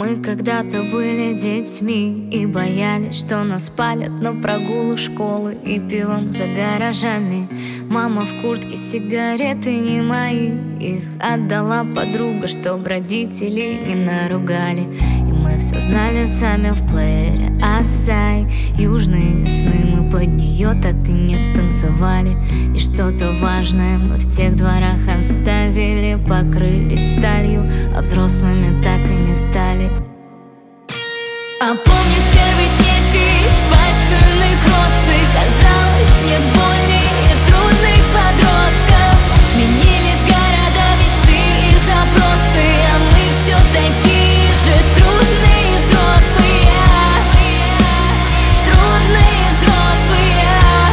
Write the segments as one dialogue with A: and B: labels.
A: Мы когда-то были детьми и боялись, что нас палят на прогулах школы и пивом за гаражами. Мама в куртке, сигареты не мои, их отдала подруга, чтоб родители не наругали. И мы все знали сами в плеере Асай. Южные сны мы под нее так и не станцевали. И что-то важное мы в тех дворах оставили, покрылись сталью, а взрослыми так и не стали. А помнишь первый снег и испачканные кроссы? Казалось, нет более трудных подростков. Сменились города, мечты и запросы, а мы все такие же трудные взрослые. Трудные взрослые.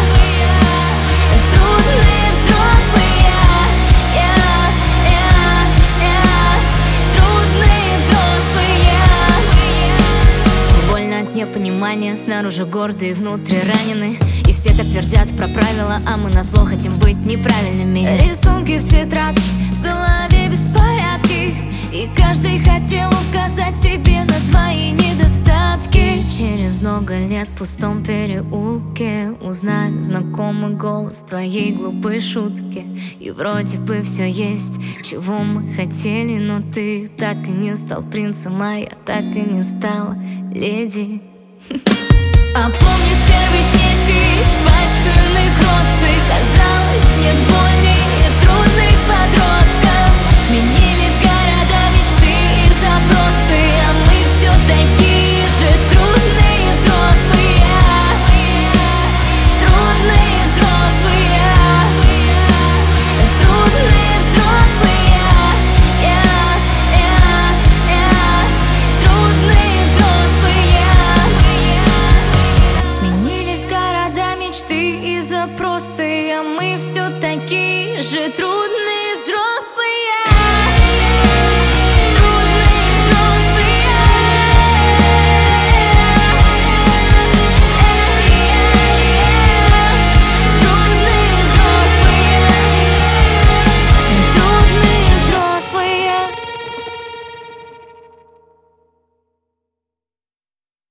A: Трудные взрослые. Трудные взрослые. Больно от непонимания, снаружи гордые, внутри ранены. И все так твердят про правила, а мы назло хотим быть неправильными. Рисунки в тетрадке, в голове беспорядки, и каждый хотел указать тебе на твои недостатки. Через много лет в пустом переулке узнаю знакомый голос твоей глупой шутки. И вроде бы все есть, чего мы хотели, но ты так и не стал принцем, а я так и не стала леди. А помнишь первый снег и испачканные кроссы? Казалось, нет более трудных подростков. Сменились города, мечты и запросы, а мы все такие же трудные взрослые. Трудные взрослые. Трудные взрослые. Трудные взрослые. Сменились города, мечты и запросы, а мы все такие же трудные.